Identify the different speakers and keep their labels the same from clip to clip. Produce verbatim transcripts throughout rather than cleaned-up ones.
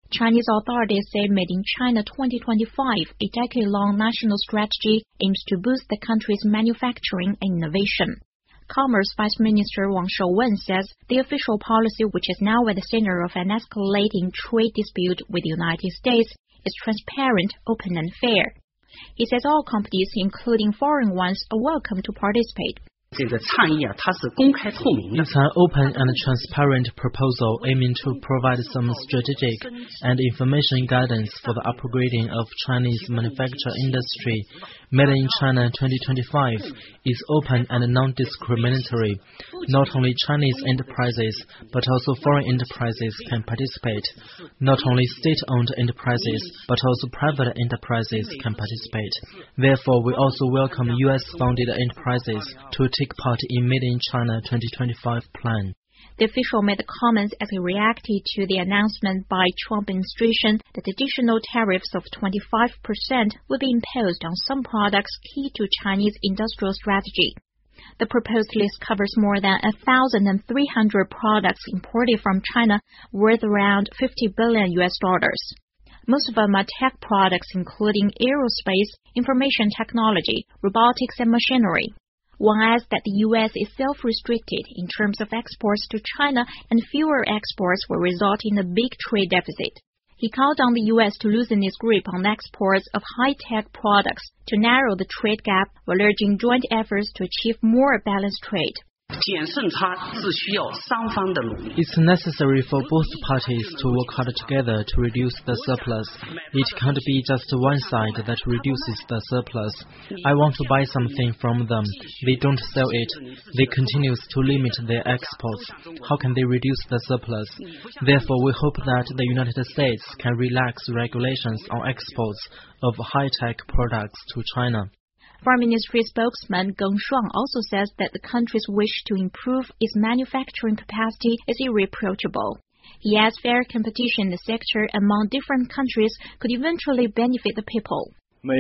Speaker 1: Chinese authorities say Made in China twenty twenty-five, a decade-long national strategy, aims to boost the country's manufacturing and innovation. Commerce Vice Minister Wang Shouwen says the official policy, which is now at the center of an escalating trade dispute with the United States, is transparent, open and fair. He says all companies, including foreign ones, are welcome to participate.
Speaker 2: It's an open and transparent proposal aiming to provide some strategic and information guidance for the upgrading of Chinese manufacturing industry. Made in China twenty twenty-five is open and non-discriminatory. Not only Chinese enterprises, but also foreign enterprises can participate. Not only state-owned enterprises, but also private enterprises can participate. Therefore, we also welcome U S-funded enterprises to take part in Made in China twenty twenty-five plan.
Speaker 1: The official made the comments as he reacted to the announcement by Trump administration that additional tariffs of twenty-five percent would be imposed on some products key to Chinese industrial strategy. The proposed list covers more than one thousand three hundred products imported from China worth around fifty billion U S dollars. Most of them are tech products including aerospace, information technology, robotics and machinery. Wang adds that the U S is self-restricted in terms of exports to China and fewer exports will result in a big trade deficit. He called on the U S to loosen its grip on exports of high-tech products to narrow the trade gap while urging joint efforts to achieve more balanced trade.
Speaker 2: It's necessary for both parties to work hard together to reduce the surplus. It can't be just one side that reduces the surplus. I want to buy something from them. They don't sell it. They continue to limit their exports. How can they reduce the surplus? Therefore, we hope that the United States can relax regulations on exports of high-tech products to China.
Speaker 1: Foreign Ministry spokesman Geng Shuang also says that the country's wish to improve its manufacturing capacity is irreproachable. He adds fair competition in the sector among different countries could eventually benefit the people.
Speaker 3: The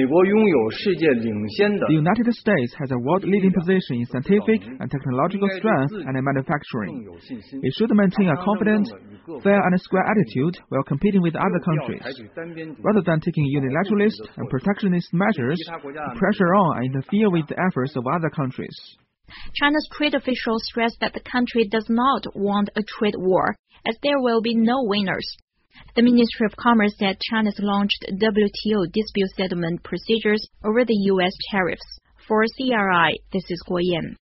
Speaker 3: United States has a world-leading position in scientific and technological strength and in manufacturing. It should maintain a confident, fair and square attitude while competing with other countries, rather than taking unilateralist and protectionist measures to pressure on and interfere with the efforts of other countries.
Speaker 1: China's trade officials stress that the country does not want a trade war, as there will be no winners. The Ministry of Commerce said China has launched W T O dispute settlement procedures over the U S tariffs. For C R I, this is Guo Yan.